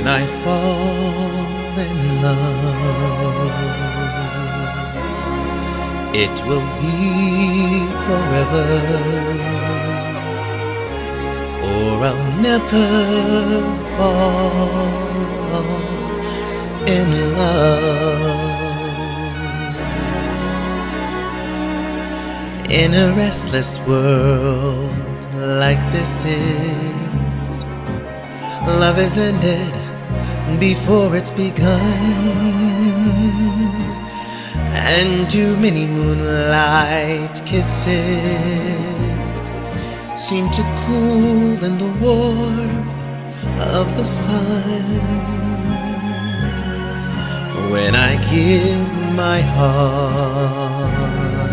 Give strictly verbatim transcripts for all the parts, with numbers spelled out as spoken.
when I fall in love, it will be forever, or I'll never fall in love. In a restless world like this is, love is ended before it's begun, and too many moonlight kisses seem to cool in the warmth of the sun. When I give my heart,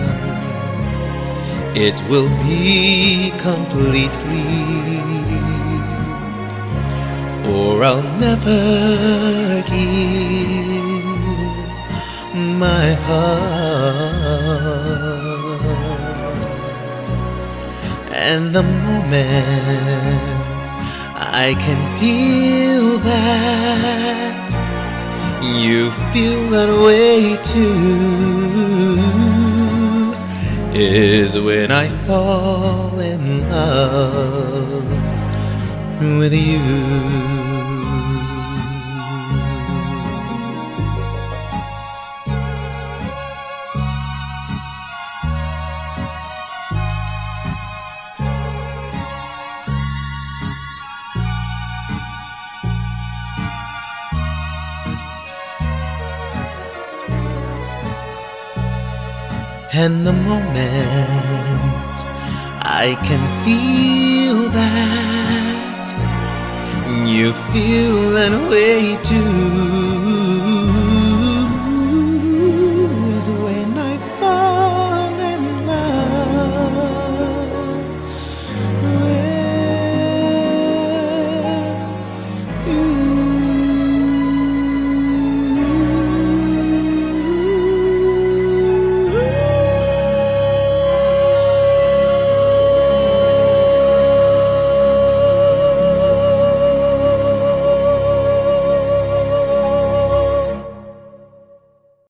it will be completely, or I'll never give my heart. And the moment I can feel that you feel that way too is when I fall in love with you. And the moment I can feel that you feel that way too